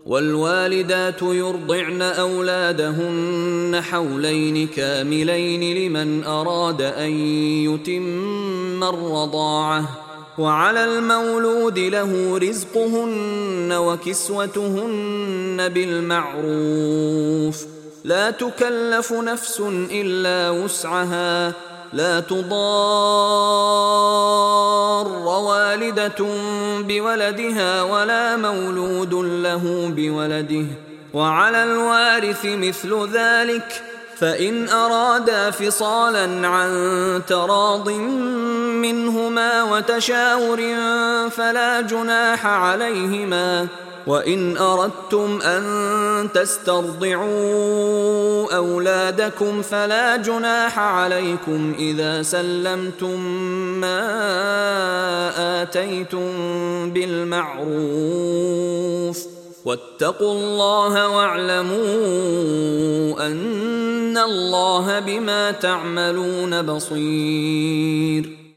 والوالدات يرضعن أولادهن حولين كاملين لمن أراد أن يتم الرضاعة، وعلى المولود له رزقهن وكسوتهن بالمعروف، لا تكلف نفس إلا وسعها، لا تضار والدة بولدها ولا مولود له بولده، وعلى الوارث مثل ذلك، فإن أرادا فصالا عن تراض منهما وتشاور فلا جناح عليهما، وإن أردتم أن تسترضعوا أولادكم فلا جناح عليكم إذا سلمتم ما آتيتم بالمعروف، واتقوا الله واعلموا أن الله بما تعملون بصير.